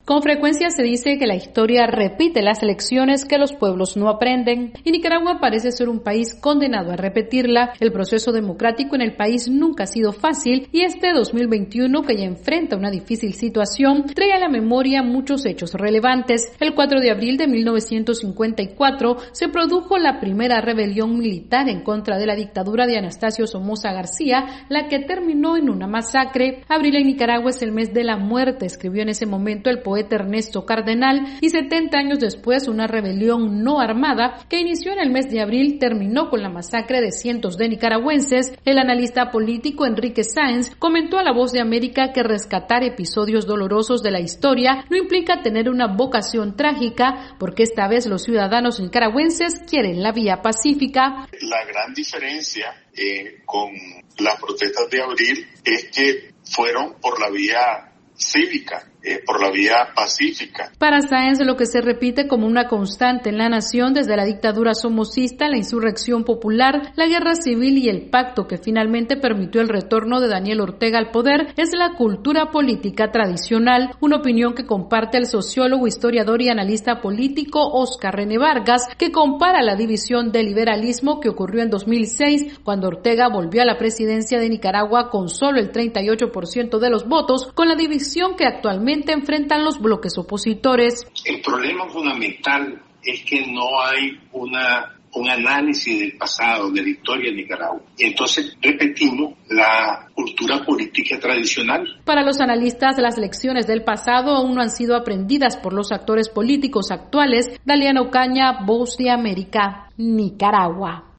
Con frecuencia se dice que la historia repite las lecciones que los pueblos no aprenden, y Nicaragua parece ser un país condenado a repetirla. El proceso democrático en el país nunca ha sido fácil, y este 2021, que ya enfrenta una difícil situación, trae a la memoria muchos hechos relevantes. El 4 de abril de 1954 se produjo la primera rebelión militar en contra de la dictadura de Anastasio Somoza García, la que terminó en una masacre. Abril en Nicaragua es el mes de la muerte, escribió en ese momento el poeta Ernesto Cardenal, y 70 años después una rebelión no armada que inició en el mes de abril terminó con la masacre de cientos de nicaragüenses. El analista político Enrique Sáenz comentó a La Voz de América que rescatar episodios dolorosos de la historia no implica tener una vocación trágica, porque esta vez los ciudadanos nicaragüenses quieren la vía pacífica. La gran diferencia con las protestas de abril es que fueron por la vía cívica, por la vía pacífica. Para Sáenz, lo que se repite como una constante en la nación desde la dictadura somocista, la insurrección popular, la guerra civil y el pacto que finalmente permitió el retorno de Daniel Ortega al poder es la cultura política tradicional, una opinión que comparte el sociólogo, historiador y analista político Óscar René Vargas, que compara la división del liberalismo que ocurrió en 2006, cuando Ortega volvió a la presidencia de Nicaragua con solo el 38% de los votos, con la división que actualmente enfrentan los bloques opositores. El problema fundamental es que no hay un análisis del pasado, de la historia de Nicaragua. Y entonces repetimos la cultura política tradicional. Para los analistas, las lecciones del pasado aún no han sido aprendidas por los actores políticos actuales. Daliana Ocaña, Voz de América, Nicaragua.